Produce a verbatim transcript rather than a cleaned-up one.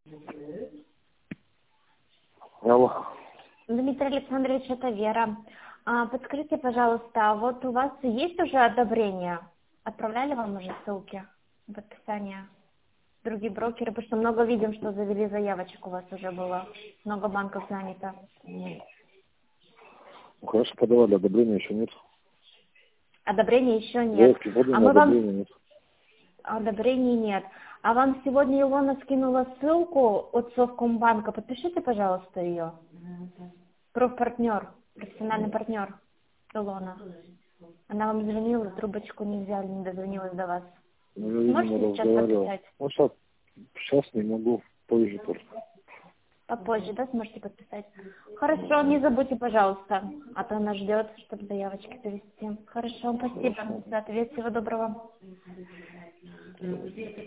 Алло. Дмитрий Александрович, это Вера. А, подскажите, пожалуйста, вот у вас есть уже одобрение? Отправляли вам уже ссылки в подписание? Другие брокеры, потому что много видим, что завели заявочек у вас уже было. Много банков занято. Ну, хорошо, подавали, одобрения еще нет. Одобрения еще нет. Заявки поданы, А мы одобрения вам... нет. Одобрений нет. А вам сегодня Илона скинула ссылку от Совкомбанка. Подпишите, пожалуйста, ее. Профпартнер, профессиональный партнер Илона. Она вам звонила, трубочку не взяли, не дозвонилась до вас. Ну, я, видимо, Можете сейчас разговаривал. подписать? Ну, сейчас, сейчас не могу, позже только. Попозже, да, сможете подписать? Хорошо, не забудьте, пожалуйста, а то она ждет, чтобы заявочки завести. Хорошо, спасибо Хорошо. за ответ, всего доброго.